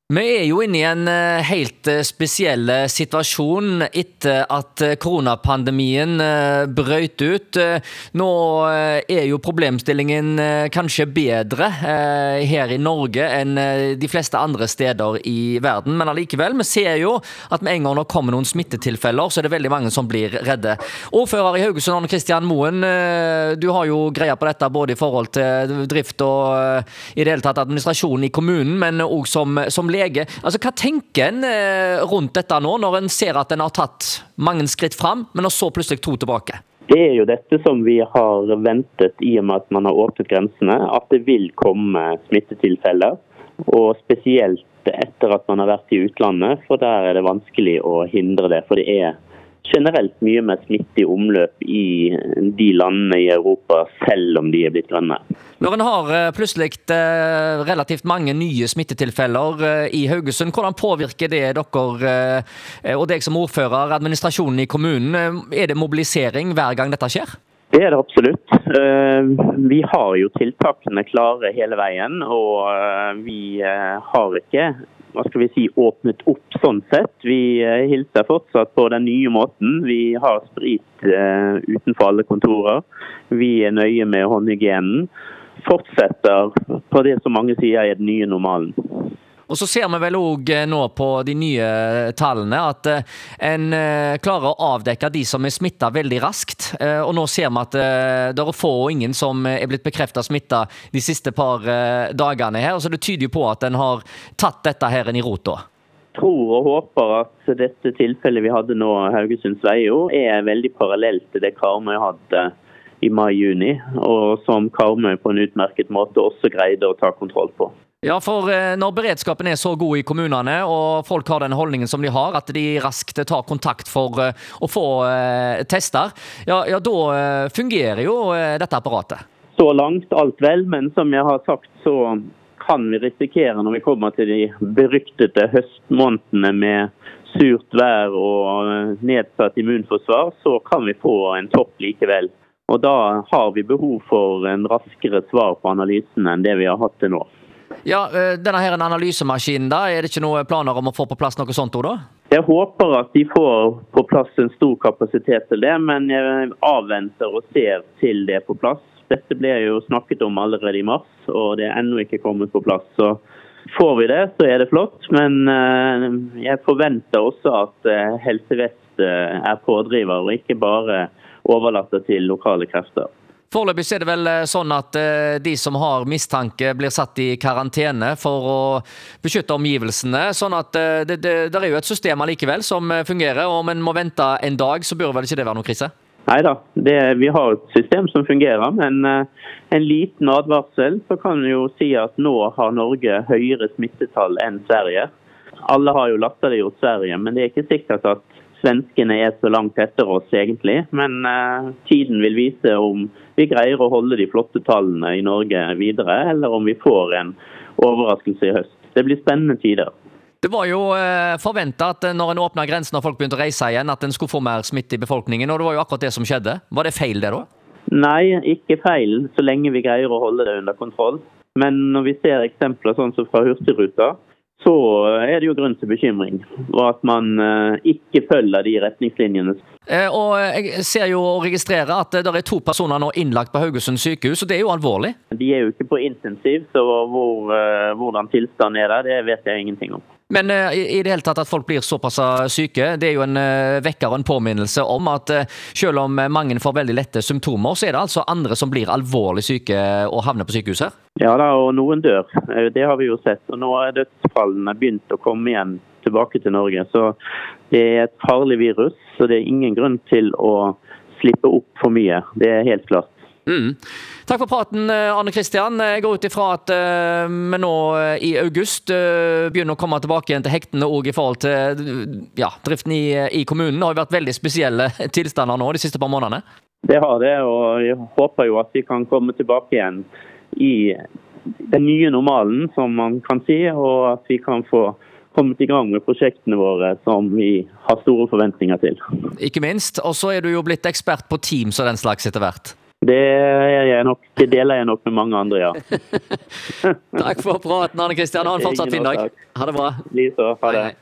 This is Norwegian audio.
Vi jo inne i en helt spesiell situasjon etter at koronapandemien brøt ut. Nå jo problemstillingen kanskje bedre her i Norge enn de fleste andre steder i verden, men allikevel, vi ser jo at med en gang det kommer noen smittetilfeller, så det veldig mange som blir redde. Ordfører i Haugesund, Arne Kristian Moen, du har jo greia på dette både i forhold til drift og i det hele tatt administrasjonen i kommunen, men også som lege. Altså, hva tenker en rundt dette nå, når en ser at en har tatt mange skritt fram, men så plutselig 2 tilbake? Det jo dette som vi har ventet i og med at man har åpnet grensene, at det vil komme smittetilfeller, og spesielt etter at man har vært i utlandet, for der det vanskelig å hindre det, for det generelt mye med smitte i omløp i de landene i Europa, selv om de blitt grønne. Når en har plutselig relativt mange nye smittetilfeller i Haugesund, hvordan påvirker det dere og deg som ordfører, administrasjonen i kommunen? Det mobilisering hver gang dette skjer? Det det absolutt. Vi har jo tiltakene klare hele veien, og vi har ikke åpnet opp sånn sett. Vi hilser fortsatt på den nye måten. Vi har sprit utenfor alle kontorer. Vi nøye med håndhygienen. Fortsetter på det som mange sier den nye normalen. Og så ser vi vel også nå på de nye tallene at en klarer å avdekke de som smittet veldig raskt. Og nå ser vi at det få og ingen som blitt bekreftet smittet de siste par dagene her. Så det tyder jo på at en har tatt dette her inn i rota. Tror og håper at dette tilfellet vi hadde nå, Haugesunds Veio, veldig parallelt til det Karmøy hadde i mai-juni, og som Karmøy på en utmerket måte også greide å ta kontroll på. Ja, for når beredskapen så god i kommunene, og folk har den holdningen som de har, at de raskt tar kontakt for å få tester, ja, da fungerer jo dette apparatet. Så langt alt vel, men som jeg har sagt, så kan vi risikere når vi kommer til de beryktede høstmånedene med surt vær og nedsatt immunforsvar, så kan vi få en topp likevel. Og da har vi behov for en raskere svar på analysene enn det vi har hatt til nå. Ja, denne her analysemaskinen da, det ikke noen planer om å få på plass noe sånt da? Jeg håper at de får på plass en stor kapasitet til det, men jeg avventer og ser til det på plass. Dette ble jo snakket om allerede i mars, og det ennå ikke kommet på plass. Så får vi det, så det flott, men jeg forventer også at Helse Vest pådriver, og ikke bare overlater til lokale krefter. Foreløpig det vel sånn at de som har mistanke blir satt i karantene for å beskytte omgivelsene, sånn at det jo et system allikevel som fungerer, og om en må vente en dag, så bør vel ikke det være noen krise? Neida, vi har et system som fungerer, men en liten advarsel, så kan vi jo si at nå har Norge høyere smittetall enn Sverige. Alle har jo latterliggjort Sverige, men det ikke sikkert at svenskene så langt etter oss egentlig, men tiden vil vise om vi greier å holde de flotte tallene i Norge videre, eller om vi får en overraskelse i høst. Det blir spennende tider. Det var jo forventet at når en åpnet grensen og folk begynte å reise igjen, at en skulle få mer smitte i befolkningen, og det var jo akkurat det som skjedde. Var det feil det da? Nei, ikke feil, så lenge vi greier å holde det under kontroll. Men når vi ser eksempler sånn som fra Hurtigruta, så det jo grunn til bekymring, og at man ikke følger de retningslinjene. Og jeg ser jo og registrerer at det 2 personer nå innlagt på Haugesund sykehus, og det jo alvorlig. De jo ikke på intensiv, så hvordan tilstanden der, det vet jeg ingenting om. Men i det hele tatt at folk blir såpass syke, det jo en vekker og en påminnelse om at selv om mange får veldig lette symptomer, så det altså andre som blir alvorlig syke og havner på sykehuset? Ja da, og noen dør. Det har vi jo sett, og nå dødsfallene begynt å komme igjen tilbake til Norge. Så det et farlig virus, så det ingen grunn til å slippe opp for mye. Det helt klart. Takk for praten, Arne Kristian. Jeg går ut ifra at vi nå i august begynner å komme tilbake igjen til hektene og i forhold til driften i kommunen. Det har jo vært veldig spesielle tilstander nå de siste par månedene. Det har det, og jeg håper jo at vi kan komme tilbake igjen i den nye normalen, som man kan si, og at vi kan få kommet i gang med prosjektene våre som vi har store forventninger til. Ikke minst, og så du jo blitt ekspert på Teams og den slags etter hvert. Det deler jeg nok med mange andre, ja. Takk for praten, Arne Kristian. Ha en fortsatt fin dag. Ha det bra. Lise, ha det. Hei, hei.